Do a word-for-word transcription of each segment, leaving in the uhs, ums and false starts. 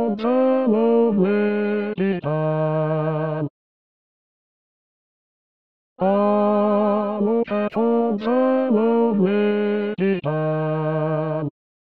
on the lonely isle. Ah, look at on the lonely isle.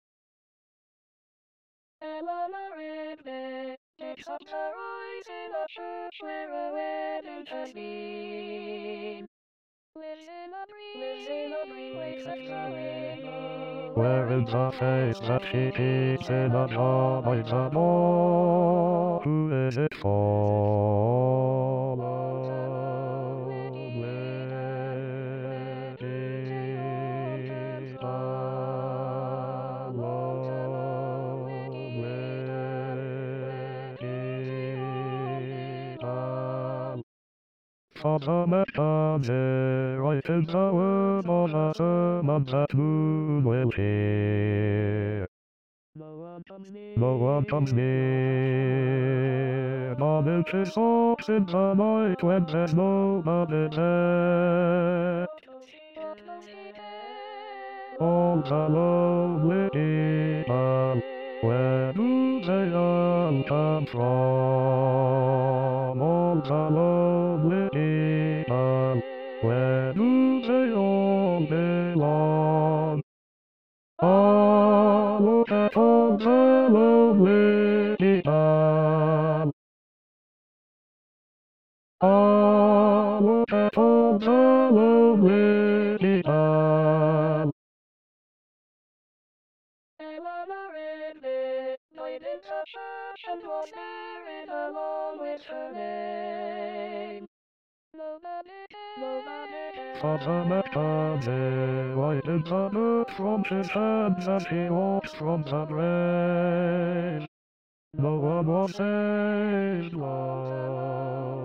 Eleanor Rigby digs up the rise in a church where a wedding has been. Lives in a dream, lives in a dream, wakes at the window. Where is the face that she keeps in a jar by the door? Who is it for? Lonely isle, lonely isle. Father McCartney writing the word on a sermon that moon will hear. No one comes near. No one comes near. Mom is off in the night when there's nobody there. What goes he, what goes he there? On the lonely isle, where do they all come from? On the lonely isle, where do they all belong? Ah, look at on the lonely isle. Ah, look at on the lonely isle. Eleanor Rigby died in the church and was buried along with her name. Nobody cares, nobody cares. Father McCartney wiping the dirt from his hands as he walks from the grave. No one was saved, Lord.